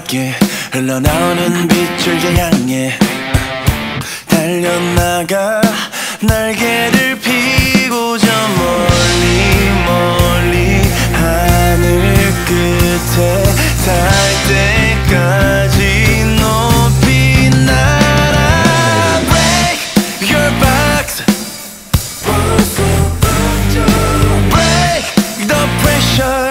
밝게 흘러나오는 빛을 향해 달려나가 날개를 피고 저 멀리 멀리 하늘 끝에 닿을 때까지 높이 날아. Break your box, break the pressure,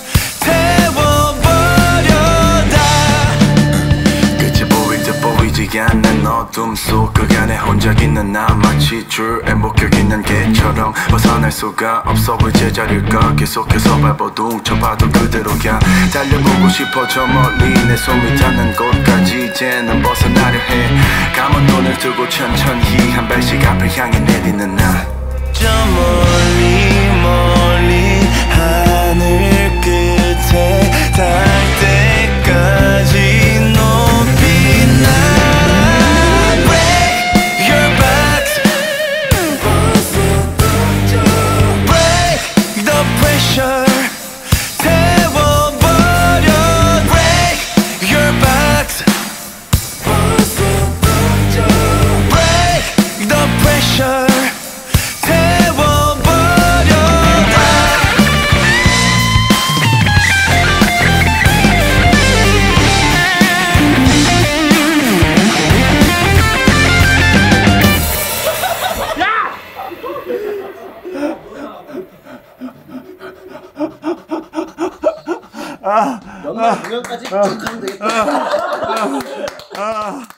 태워버려다. 끝이 보일 듯 보이지 않는 어둠 속 그 안에 혼자 있는 나 마치 줄에 묶여 있는 개처럼 벗어날 수가 없어. 왜 제자리일까 계속해서 밟아도 훔쳐봐도 그대로야. 달려보고 싶어 저 멀리 내 손이 닿는 곳까지 이제는 벗어나려 해. 감은 눈을 뜨고 천천히 한 발씩 앞을 향해 내리는 나. 저 멀리 멀리 하늘 끝에 닿을 때까지 높이 날아. Break your box, break the pressure, 태워버려. Break your box, break the pressure, 연말 공연까지 쭉 가면 되겠다.